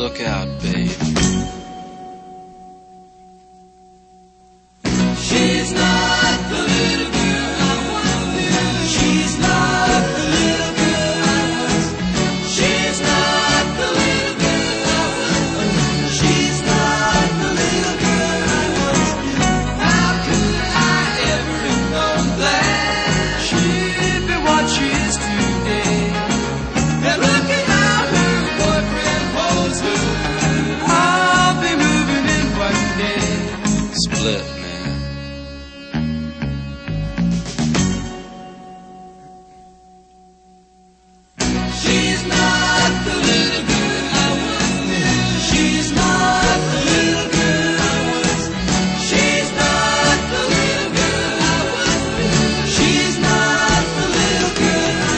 look out, babe. She's not the little girl I want. She's not the little girl I want. She's not the little girl I want. She's not the little girl I want. How could I ever have known that she'd be what she is today? And look at how her boyfriend holds her. I'll be moving in one day. Split, man. She's not the little girl I want. She's not the little girl I want. She's not the little girl I want. She's not the little girl I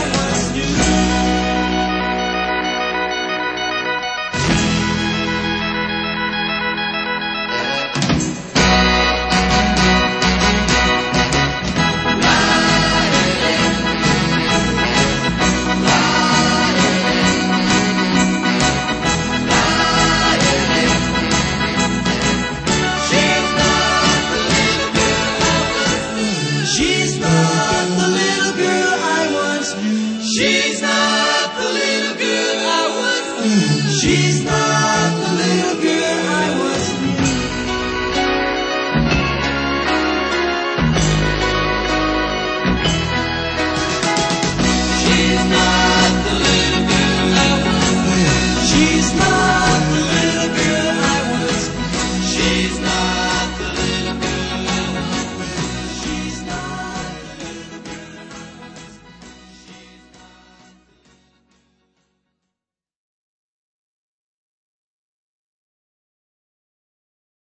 She's not the little girl I want. She's not the little girl I want. She's not.